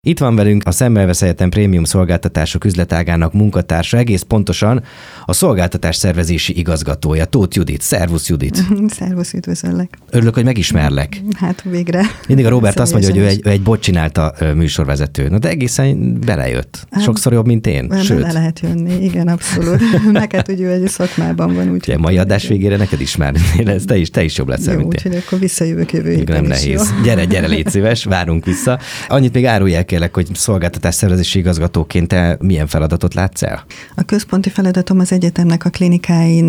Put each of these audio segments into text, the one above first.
Itt van velünk a Semmelweis Egyetem prémium szolgáltatások üzletágának munkatársa, egész pontosan a szolgáltatás szervezési igazgatója, Tóth Judit. Szervusz, Judit! Szervusz, üdvözöllek! Örülök, hogy megismerlek. Hát végre. Mindig a Robert azt mondja, hogy ő egy bot csinálta műsorvezető. Na de egészen belejött. Sokszor jobb, mint én. Sőt. Bele lehet jönni, igen, abszolút. Neked ugye egy szakmában van. Ugye, mai adás végére neked ismerni lesz, te is jobb leszel, mint én. Úgyhogy akkor visszajövök jövő héten. Nem nehéz. Gyere, légy szíves, várunk vissza. Annyit még árulj el kérlek, hogy szolgáltatásszervezési igazgatóként te milyen feladatot látsz el? A központi feladatom az egyetemnek a klinikáin,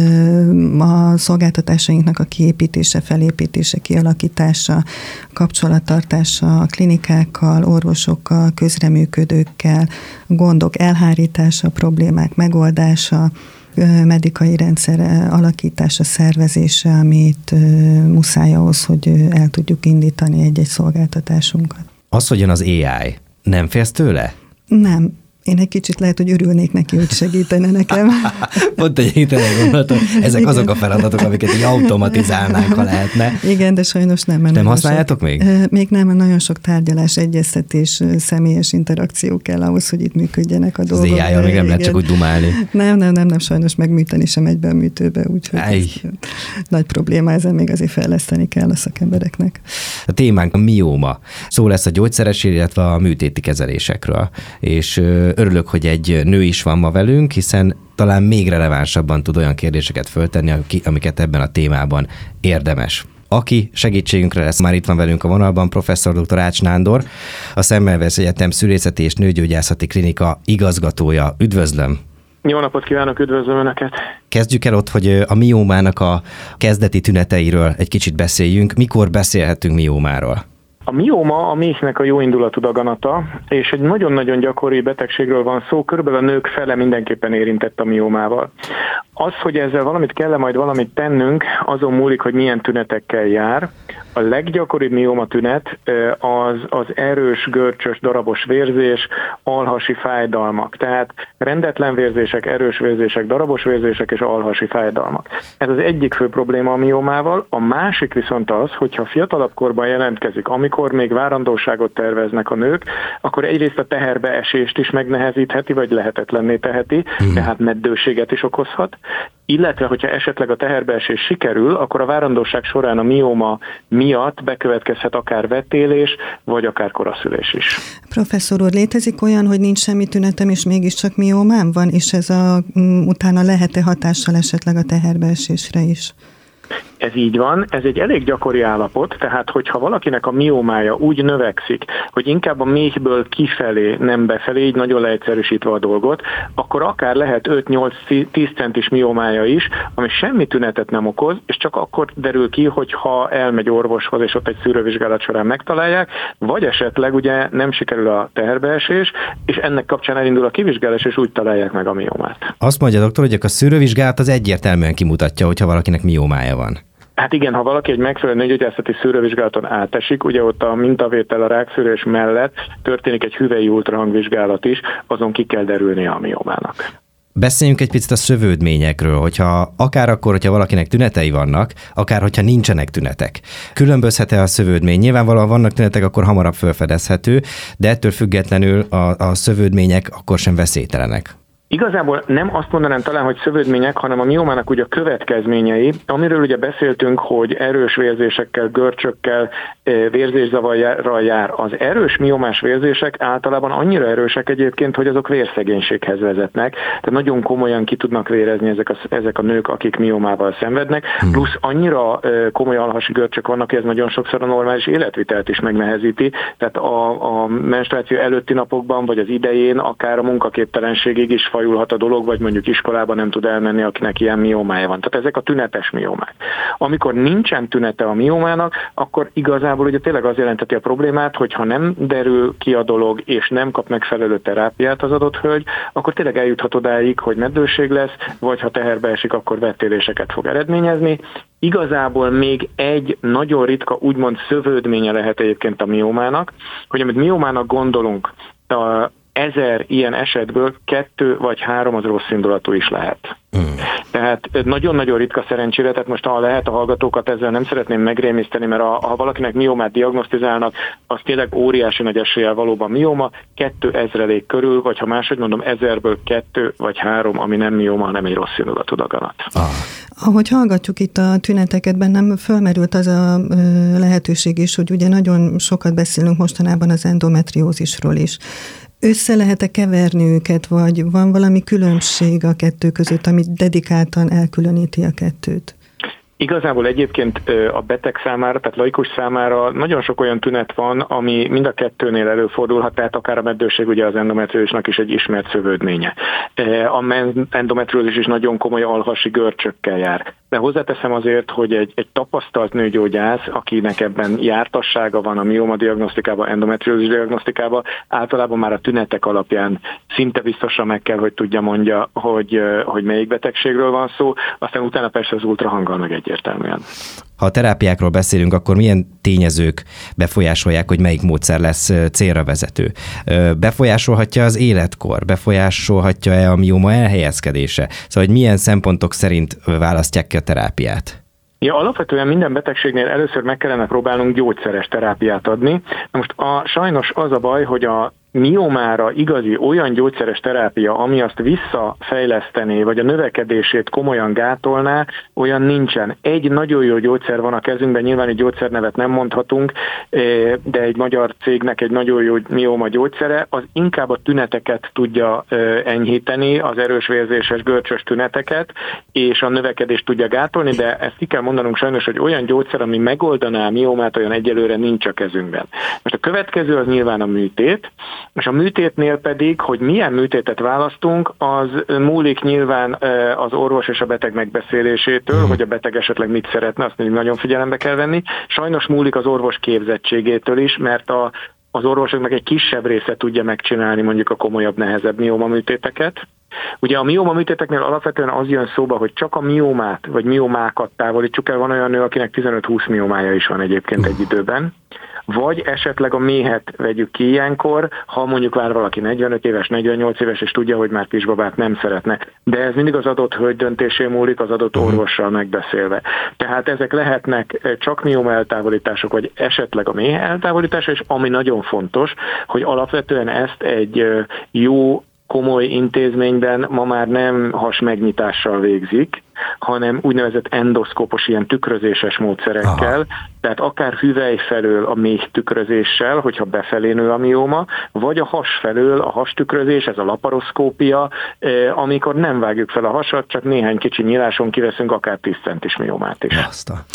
a szolgáltatásainknak a kiépítése, felépítése, kialakítása, kapcsolattartása a klinikákkal, orvosokkal, közreműködőkkel, gondok elhárítása, problémák megoldása, medikai rendszer alakítása, szervezése, amit muszáj ahhoz, hogy el tudjuk indítani egy-egy szolgáltatásunkat. Az, hogy jön az AI, nem félsz tőle? Nem. Én egy kicsit lehet, hogy örülnék neki, hogy segítene nekem. Pont egy héten gondolatom, ezek azok a feladatok, amiket így automatizálnánk, ha lehetne. Igen, de sajnos nem. Nem használjátok még? Még nem, nagyon sok tárgyalás, egyeztetés, személyes interakció kell ahhoz, hogy itt működjenek a dolgok. Az AI-jal még nem lehet csak úgy dumálni. Nem, sajnos megműteni sem egybe a műtőbe, úgyhogy nagy probléma, ezen még azért fejleszteni kell a szakembereknek. A témánk a mióma. Szó lesz a gyógyszeres, illetve a műtéti kezelésekről. És örülök, hogy egy nő is van ma velünk, hiszen talán még relevánsabban tud olyan kérdéseket föltenni, amiket ebben a témában érdemes. Aki segítségünkre lesz, már itt van velünk a vonalban, professzor dr. Ács Nándor, a Semmelweis Egyetem Szülészeti és Nőgyógyászati Klinika igazgatója. Üdvözlöm! Jó napot kívánok, üdvözlöm Önöket! Kezdjük el ott, hogy a miómának a kezdeti tüneteiről egy kicsit beszéljünk. Mikor beszélhetünk miómáról? A mióma a méhnek a jóindulatú daganata, és egy nagyon-nagyon gyakori betegségről van szó, körülbelül a nők fele mindenképpen érintett a miómával. Az, hogy ezzel valamit tennünk, azon múlik, hogy milyen tünetekkel jár. A leggyakoribb mióma tünet az erős, görcsös, darabos vérzés, alhasi fájdalmak. Tehát rendetlen vérzések, erős vérzések, darabos vérzések és alhasi fájdalmak. Ez az egyik fő probléma a miómával. A másik viszont az, hogyha fiatalabb korban jelentkezik, amikor még várandóságot terveznek a nők, akkor egyrészt a teherbeesést is megnehezítheti, vagy lehetetlenné teheti, tehát meddőséget is okozhat. Illetve, hogyha esetleg a teherbeesés sikerül, akkor a várandóság során a mióma miatt bekövetkezhet akár vettélés, vagy akár koraszülés is. Professzor úr, létezik olyan, hogy nincs semmi tünetem, és mégiscsak miómám van, és ez utána lehet-e hatással esetleg a teherbeesésre is? Ez így van, ez egy elég gyakori állapot, tehát hogyha valakinek a miómája úgy növekszik, hogy inkább a méhből kifelé, nem befelé, így nagyon leegyszerűsítve a dolgot, akkor akár lehet 5-8-10 centis miómája is, ami semmi tünetet nem okoz, és csak akkor derül ki, hogyha elmegy orvoshoz, és ott egy szűrővizsgálat során megtalálják, vagy esetleg ugye nem sikerül a teherbeesés, és ennek kapcsán elindul a kivizsgálás, és úgy találják meg a miómát. Azt mondja doktor, hogy a szűrővizsgálat az egyértelműen kimutatja, hogyha valakinek miómája van. Hát igen, ha valaki egy megfelelő nőgyógyászati szűrővizsgálaton átesik, ugye ott a mintavétel a rákszűrés mellett történik egy hüvelyi ultrahangvizsgálat is, azon ki kell derülnie a miómának. Beszéljünk egy picit a szövődményekről, hogyha akár akkor, hogyha valakinek tünetei vannak, akár hogyha nincsenek tünetek. Különbözhet-e a szövődmény? Nyilvánvalóan vannak tünetek, akkor hamarabb felfedezhető, de ettől függetlenül a szövődmények akkor sem veszélytelenek. Igazából nem azt mondanám talán, hogy szövődmények, hanem a miómának ugye a következményei, amiről ugye beszéltünk, hogy erős vérzésekkel, görcsökkel, vérzészavarral jár. Az erős miómás vérzések általában annyira erősek egyébként, hogy azok vérszegénységhez vezetnek, tehát nagyon komolyan ki tudnak vérezni ezek a nők, akik miómával szenvednek, plusz annyira komoly alhasi görcsök vannak, hogy ez nagyon sokszor a normális életvitelt is megnehezíti, tehát a menstruáció előtti napokban, vagy az idején, akár a munkaképtelenségig is fajulhat a dolog, vagy mondjuk iskolában nem tud elmenni, akinek ilyen miómája van. Tehát ezek a tünetes miómák. Amikor nincsen tünete a miómának, akkor igazából ugye tényleg az jelenteti a problémát, hogy ha nem derül ki a dolog, és nem kap megfelelő terápiát az adott hölgy, akkor tényleg eljuthat odáig, hogy meddőség lesz, vagy ha teherbe esik, akkor vettéléseket fog eredményezni. Igazából még egy nagyon ritka, úgymond szövődménye lehet egyébként a miómának, hogy amit miómának gondolunk, 1000 ilyen esetből 2 vagy 3 az rossz indulatú is lehet. Tehát tehát nagyon-nagyon ritka szerencsére, tehát most ha lehet a hallgatókat ezzel nem szeretném megrémiszteni, mert ha valakinek miómát diagnosztizálnak, az tényleg óriási nagy eséllyel valóban mióma, 2000 körül, vagy ha máshogy mondom, 1000-ből 2 vagy 3, ami nem mióma, hanem egy rossz indulatú daganat. Ahogy hallgatjuk itt a tüneteket, bennem fölmerült az a lehetőség is, hogy ugye nagyon sokat beszélünk mostanában az endometriózisról is. Össze lehet-e keverni őket, vagy van valami különbség a kettő között, amit dedikáltan elkülöníti a kettőt? Igazából egyébként a beteg számára, tehát laikus számára nagyon sok olyan tünet van, ami mind a kettőnél előfordulhat, tehát akár a meddőség ugye az endometriózisnak is egy ismert szövődménye. A endometriózis is nagyon komoly alhasi görcsökkel jár. De hozzáteszem azért, hogy egy tapasztalt nőgyógyász, akinek ebben jártassága van a mióma diagnosztikában, endometriózis diagnosztikában, általában már a tünetek alapján szinte biztosan meg kell, hogy tudja mondja, hogy melyik betegségről van szó, aztán utána persze az ultrahanggal meg egyértelműen. Ha a terápiákról beszélünk, akkor milyen tényezők befolyásolják, hogy melyik módszer lesz célra vezető? Befolyásolhatja az életkor? Befolyásolhatja-e a mióma elhelyezkedése? Szóval, hogy milyen szempontok szerint választják ki a terápiát? Ja, alapvetően minden betegségnél először meg kellene próbálnunk gyógyszeres terápiát adni. Most sajnos az a baj, hogy a miómára igazi olyan gyógyszeres terápia, ami azt visszafejlesztené, vagy a növekedését komolyan gátolná, olyan nincsen. Egy nagyon jó gyógyszer van a kezünkben, nyilván egy gyógyszernevet nem mondhatunk, de egy magyar cégnek egy nagyon jó mióma gyógyszere, az inkább a tüneteket tudja enyhíteni, az erős vérzéses görcsös tüneteket, és a növekedést tudja gátolni, de ezt ki kell mondanunk sajnos, hogy olyan gyógyszer, ami megoldaná a miómát, olyan egyelőre nincs a kezünkben. Most a következő az nyilván a műtét, és a műtétnél pedig, hogy milyen műtétet választunk, az múlik nyilván az orvos és a beteg megbeszélésétől, hogy a beteg esetleg mit szeretne, azt mindig nagyon figyelembe kell venni. Sajnos múlik az orvos képzettségétől is, mert az orvosoknak egy kisebb része tudja megcsinálni mondjuk a komolyabb, nehezebb mióma műtéteket. Ugye a mióma műtéteknél alapvetően az jön szóba, hogy csak a miómát, vagy miómákat távolítsuk el. Van olyan nő, akinek 15-20 miómája is van egyébként egy időben. Vagy esetleg a méhet vegyük ki ilyenkor, ha mondjuk vár valaki 45 éves, 48 éves, és tudja, hogy már kisbabát nem szeretne. De ez mindig az adott hölgy döntésén múlik, az adott orvossal megbeszélve. Tehát ezek lehetnek csak mióma eltávolítások, vagy esetleg a méhe eltávolítása, és ami nagyon fontos, hogy alapvetően ezt egy jó, komoly intézményben ma már nem has megnyitással végzik, hanem úgynevezett endoszkópos, ilyen tükrözéses módszerekkel, tehát akár hüvely felől a méh tükrözéssel, hogyha befelé nő a mióma, vagy a has felől a hastükrözés, ez a laparoszkópia, amikor nem vágjuk fel a hasat, csak néhány kicsi nyíláson kiveszünk akár 10 centis miómát is.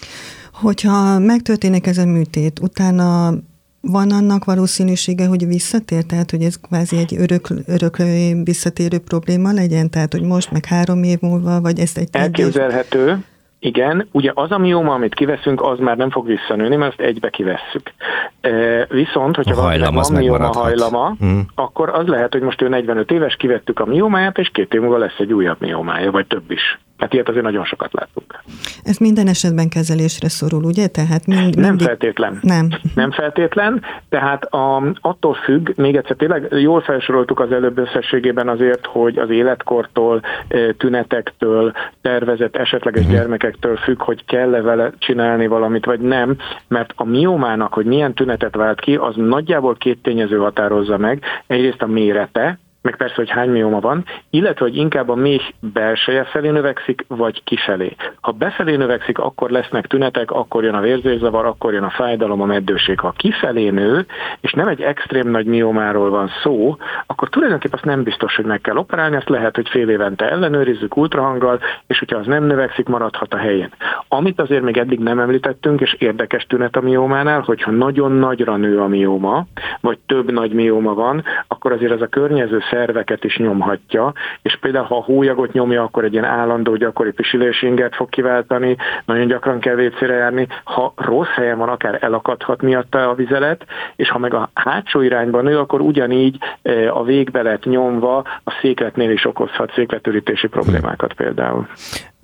Hogyha megtörténik ez a műtét, utána van annak valószínűsége, hogy visszatér? Tehát, hogy ez kvázi egy öröklő visszatérő probléma legyen? Tehát, hogy most, meg 3 év múlva, vagy ezt egy... Elképzelhető. Igen, ugye az a mióma, amit kiveszünk, az már nem fog visszanőni, mert azt egybe kivesszük. Viszont, hogyha valakinek van mióma hajlama, akkor az lehet, hogy most ő 45 éves, kivettük a miómáját, és 2 év múlva lesz egy újabb miómája, vagy több is. Hát ilyet azért nagyon sokat látunk. Ez minden esetben kezelésre szorul, ugye? Tehát nem feltétlen. Nem feltétlen, tehát attól függ, még egyszer tényleg jól felsoroltuk az előbb összességében azért, hogy az életkortól, tünetektől, tervezett esetleges gyermekektől függ, hogy kell-e vele csinálni valamit, vagy nem, mert a miómának, hogy milyen tünetet vált ki, az nagyjából 2 tényező határozza meg. Egyrészt a mérete, meg persze, hogy hány mióma van, illetve, hogy inkább a méh belseje felé növekszik, vagy kifelé. Ha befelé növekszik, akkor lesznek tünetek, akkor jön a vérzészavar, akkor jön a fájdalom, a meddőség. Ha kifelé nő, és nem egy extrém nagy miómáról van szó, akkor tulajdonképpen azt nem biztos, hogy meg kell operálni, azt lehet, hogy fél évente ellenőrizzük ultrahanggal, és hogyha az nem növekszik, maradhat a helyén. Amit azért még eddig nem említettünk, és érdekes tünet a miómánál, hogyha nagyon nagyra nő a mióma, vagy több nagy mióma van, akkor azért ez a környező szerveket is nyomhatja, és például ha a hólyagot nyomja, akkor egy ilyen állandó gyakori pisilésingert fog kiváltani, nagyon gyakran kell vécére járni, ha rossz helyen van, akár elakadhat miatta a vizelet, és ha meg a hátsó irányban nő, akkor ugyanígy a végbe lett nyomva, a székletnél is okozhat székletürítési problémákat például.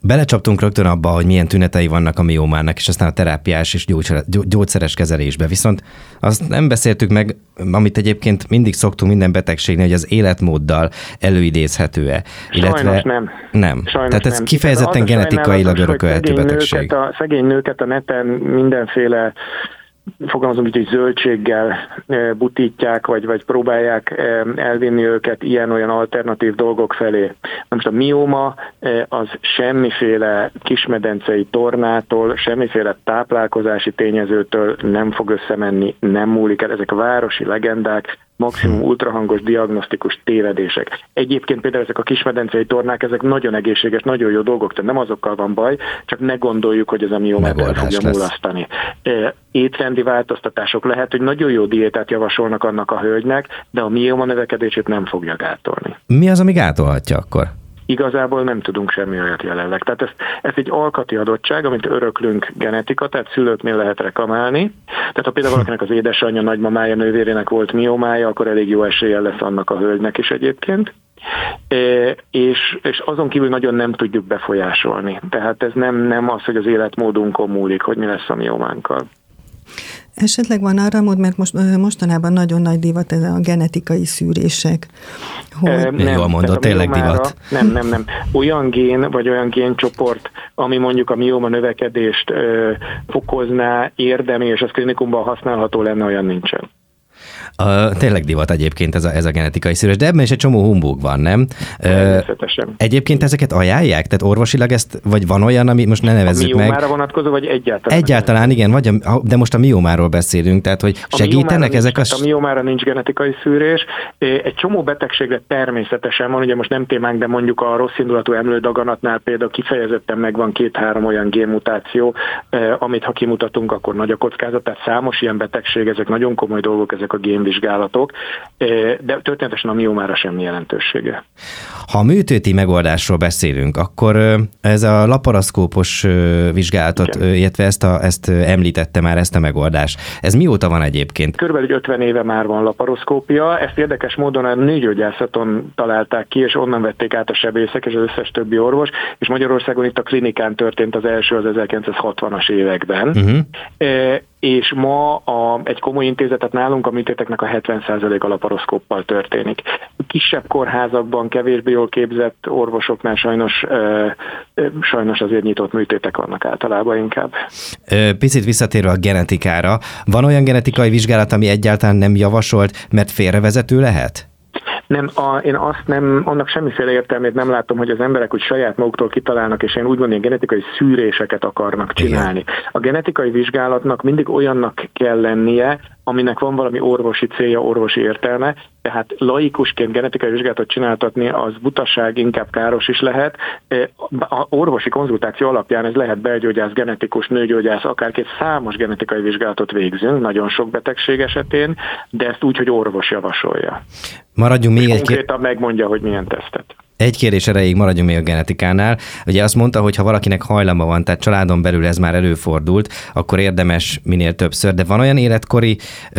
Belecsaptunk rögtön abba, hogy milyen tünetei vannak a miomának, és aztán a terápiás és gyógyszeres kezelésbe. Viszont azt nem beszéltük meg, amit egyébként mindig szoktunk minden betegségnél, hogy az életmóddal előidézhető-e. Sajnos nem. Nem. Sajnos tehát ez nem. Kifejezetten genetikailag örökölhető betegség. Szegény nőket a neten mindenféle fogalmazom így, hogy zöldséggel butítják, vagy próbálják elvinni őket ilyen-olyan alternatív dolgok felé. Most a mióma az semmiféle kismedencei tornától, semmiféle táplálkozási tényezőtől nem fog összemenni, nem múlik el. Ezek a városi legendák, maximum ultrahangos diagnosztikus tévedések. Egyébként például ezek a kismedencei tornák, ezek nagyon egészséges, nagyon jó dolgok, tehát nem azokkal van baj, csak ne gondoljuk, hogy ez a miómát el fogja mulasztani. Étrendi változtatások lehet, hogy nagyon jó diétát javasolnak annak a hölgynek, de a mióma növekedését nem fogja gátolni. Mi az, ami gátolhatja akkor? Igazából nem tudunk semmi olyat jelenleg. Tehát ez egy alkati adottság, amit öröklünk genetika, tehát szülőknél lehet reklamálni. Tehát ha például valakinek az édesanyja, nagymamája, nővérének volt miómája, akkor elég jó eséllyel lesz annak a hölgynek is egyébként. És azon kívül nagyon nem tudjuk befolyásolni. Tehát ez nem az, hogy az életmódunkon múlik, hogy mi lesz a miómánkkal. Esetleg van arra mód, mert mostanában nagyon nagy divat ez a genetikai szűrések. Nem, jól mondod, tényleg divat. Nem. Olyan gén, vagy olyan géncsoport, ami mondjuk a mióma növekedést fokozná, érdemi, és az klinikumban használható lenne, olyan nincsen. Tényleg divat egyébként ez a genetikai szűrés, de ebben is egy csomó humbug van, nem? Természetesen. Egyébként ezeket ajánlják? Tehát orvosilag ezt, vagy van olyan, ami most ne nevezzük meg? A miómára vonatkozó, vagy egyáltalán? Egyáltalán, igen, de most a miómáról beszélünk, tehát hogy segítenek ezek a miómára nincs genetikai szűrés. Egy csomó betegségre természetesen van, ugye most nem témánk, de mondjuk a rosszindulatú emlődaganatnál például kifejezetten megvan 2-3 olyan génmutáció, amit ha kimutatunk, akkor nagy a kockázat, tehát számos ilyen betegség, ezek nagyon komoly dolgok, ezek a génvizsgálatok, de történetesen a miómára semmi jelentősége. Ha a műtéti megoldásról beszélünk, akkor ez a laparoszkópos vizsgálatot, illetve ezt említette már, ezt a megoldást. Ez mióta van egyébként? Körülbelül 50 éve már van laparoszkópia. Ezt érdekes módon a nőgyógyászaton találták ki, és onnan vették át a sebészek és az összes többi orvos, és Magyarországon itt a klinikán történt az első az 1960-as években. És ma egy komoly intézetet nálunk a műtéteknek a 70% a laparoszkóppal történik. Kisebb kórházakban, kevésbé jól képzett orvosoknál sajnos azért nyitott műtétek vannak általában inkább. Picit visszatérve a genetikára, van olyan genetikai vizsgálat, ami egyáltalán nem javasolt, mert félrevezető lehet? Nem, én annak semmiféle értelmét nem látom, hogy az emberek úgy saját maguktól kitalálnak, és én úgy mondom, genetikai szűréseket akarnak csinálni. Igen. A genetikai vizsgálatnak mindig olyannak kell lennie, aminek van valami orvosi célja, orvosi értelme, tehát laikusként genetikai vizsgálatot csináltatni, az butaság, inkább káros is lehet. A orvosi konzultáció alapján ez lehet belgyógyász, genetikus, nőgyógyász, akárkét számos genetikai vizsgálatot végzünk, nagyon sok betegség esetén, de ezt úgy, hogy orvos javasolja. Maradjunk még konkrétan megmondja, hogy milyen tesztet. Egy kérdés erejéig maradjunk még a genetikánál. Ugye azt mondta, hogy ha valakinek hajlama van, tehát családon belül ez már előfordult, akkor érdemes minél többször. De van olyan életkori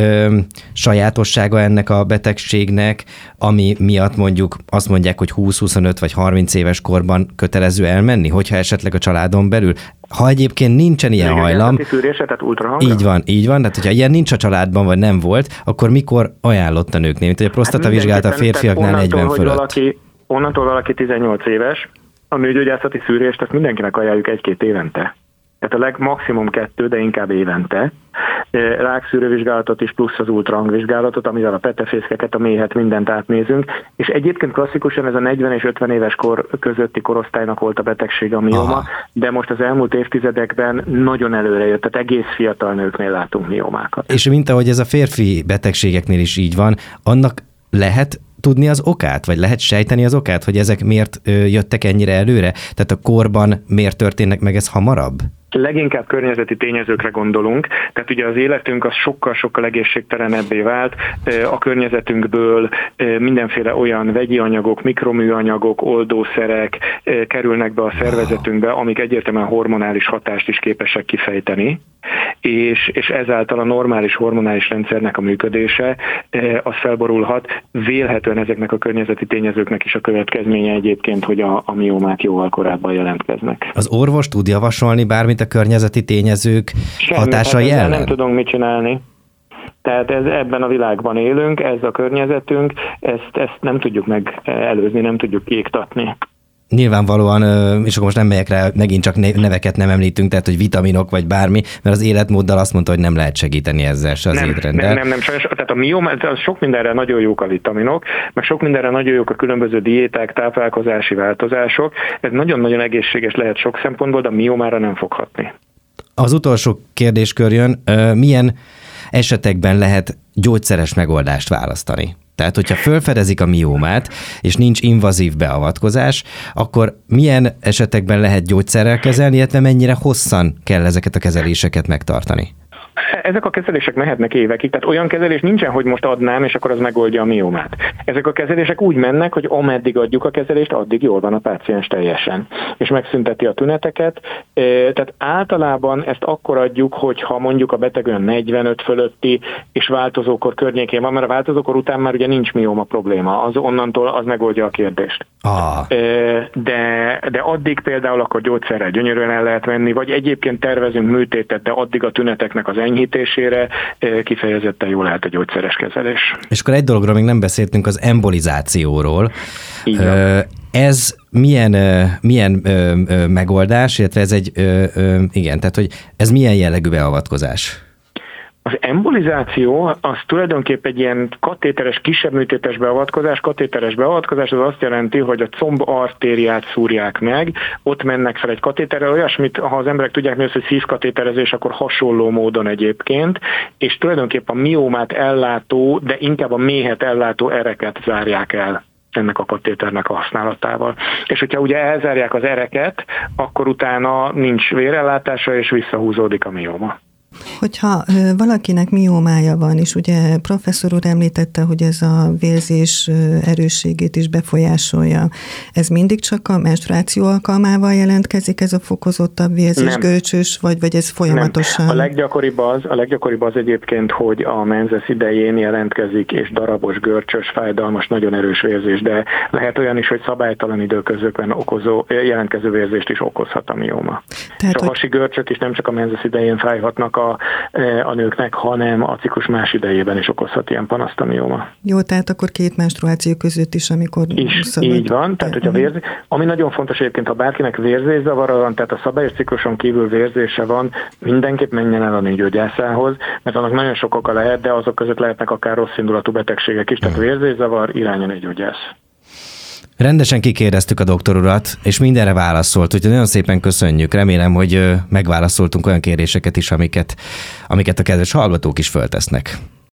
sajátossága ennek a betegségnek, ami miatt mondjuk azt mondják, hogy 20-25 vagy 30 éves korban kötelező elmenni, hogyha esetleg a családon belül. Ha egyébként nincsen ilyen hajlam, így van, tehát hogyha ilyen nincs a családban, vagy nem volt, akkor mikor ajánlott a nőknél? Mint hogy a prostatavizsgálat a férfiaknál 40 fölött. Onnantól valaki 18 éves, a nőgyógyászati szűrést ezt mindenkinek ajánljuk 1-2 évente. Tehát a maximum 2, de inkább évente. Rákszűrővizsgálatot is, plusz az ultrahangvizsgálatot, amivel a petefészkeket, a méhet, mindent átnézünk. És egyébként klasszikusan ez a 40 és 50 éves kor közötti korosztálynak volt a betegség a mióma, de most az elmúlt évtizedekben nagyon előre jött, tehát egész fiatal nőknél látunk miómákat. És mint ahogy ez a férfi betegségeknél is így van, annak lehet tudni az okát, vagy lehet sejteni az okát, hogy ezek miért jöttek ennyire előre? Tehát a korban miért történnek meg ez hamarabb? Leginkább környezeti tényezőkre gondolunk, tehát ugye az életünk az sokkal-sokkal egészségtelenebbé vált, a környezetünkből mindenféle olyan vegyi anyagok, mikroműanyagok, oldószerek kerülnek be a szervezetünkbe, amik egyértelműen hormonális hatást is képesek kifejteni, és ezáltal a normális hormonális rendszernek a működése az felborulhat. Vélhetően ezeknek a környezeti tényezőknek is a következménye egyébként, hogy a miómák jóval korábban jelentkeznek. Az orvos tud javasolni bármit a környezeti tényezők hatásai ellen? Nem tudunk mit csinálni. Tehát ebben a világban élünk, ez a környezetünk, ezt nem tudjuk megelőzni, nem tudjuk kiiktatni. Nyilvánvalóan, és akkor most nem megyek rá, megint csak neveket nem említünk, tehát hogy vitaminok vagy bármi, mert az életmóddal azt mondta, hogy nem lehet segíteni ezzel se az étrenddel. Nem, sajnos, tehát a mióma, sok mindenre nagyon jók a vitaminok, meg sok mindenre nagyon jók a különböző diéták, táplálkozási változások, ez nagyon-nagyon egészséges lehet sok szempontból, de a miómára nem fog hatni. Az utolsó kérdéskör jön, milyen esetekben lehet gyógyszeres megoldást választani? Tehát, hogyha felfedezik a miómát, és nincs invazív beavatkozás, akkor milyen esetekben lehet gyógyszerrel kezelni, illetve mennyire hosszan kell ezeket a kezeléseket megtartani? Ezek a kezelések mehetnek évekig, tehát olyan kezelés nincsen, hogy most adnám, és akkor az megoldja a miómát. Ezek a kezelések úgy mennek, hogy ameddig adjuk a kezelést, addig jól van a páciens teljesen, és megszünteti a tüneteket. Tehát általában ezt akkor adjuk, hogyha mondjuk a beteg olyan 45 fölötti, és változókor környékén van, mert a változókor után már ugye nincs mióma probléma, az onnantól az megoldja a kérdést. De addig például akkor gyógyszerrel gyönyörűen el lehet venni, vagy egyébként tervezünk műtétet, de addig a tüneteknek az enyhítésére kifejezetten jó lehet a gyógyszeres kezelés. És akkor egy dologról még nem beszéltünk, az embolizációról. Ez milyen megoldás, illetve ez tehát hogy ez milyen jellegű beavatkozás? Az embolizáció az tulajdonképpen egy ilyen katéteres, kisebb műtétes beavatkozás. Katéteres beavatkozás az azt jelenti, hogy a comb artériát szúrják meg, ott mennek fel egy katéterrel, olyasmit, ha az emberek tudják mi az, hogy szívkatéterezés, akkor hasonló módon egyébként, és tulajdonképpen a miómát ellátó, de inkább a méhet ellátó ereket zárják el ennek a katéternek a használatával. És hogyha ugye elzárják az ereket, akkor utána nincs vérellátása, és visszahúzódik a mióma. Hogyha valakinek miómája van, és ugye professzor úr említette, hogy ez a vérzés erősségét is befolyásolja, ez mindig csak a menstruáció alkalmával jelentkezik, ez a fokozottabb vérzésgörcsös, vagy ez folyamatosan? Nem. A leggyakoribb az egyébként, hogy a menzesz idején jelentkezik, és darabos, görcsös, fájdalmas, nagyon erős vérzés, de lehet olyan is, hogy szabálytalan időközökben jelentkező vérzést is okozhat a mióma. Tehát, a hasi görcsök is nem csak a menzesz idején fájhatnak a nőknek, hanem a ciklus más idejében is okozhat ilyen panaszt a mióma. Jó, tehát akkor 2 menstruáció között is, amikor szabad. Így van, tehát hogyha ami nagyon fontos egyébként, ha bárkinek vérzészavara van, tehát a szabályos cikluson kívül vérzése van, mindenképp menjen el a nőgyógyászához, mert annak nagyon sok oka lehet, de azok között lehetnek akár rossz indulatú betegségek is, tehát vérzészavar, irány a nőgyógyász. Rendesen kikérdeztük a doktor urat, és mindenre válaszolt, úgyhogy nagyon szépen köszönjük. Remélem, hogy megválaszoltunk olyan kérdéseket is, amiket a kedves hallgatók is föltesznek.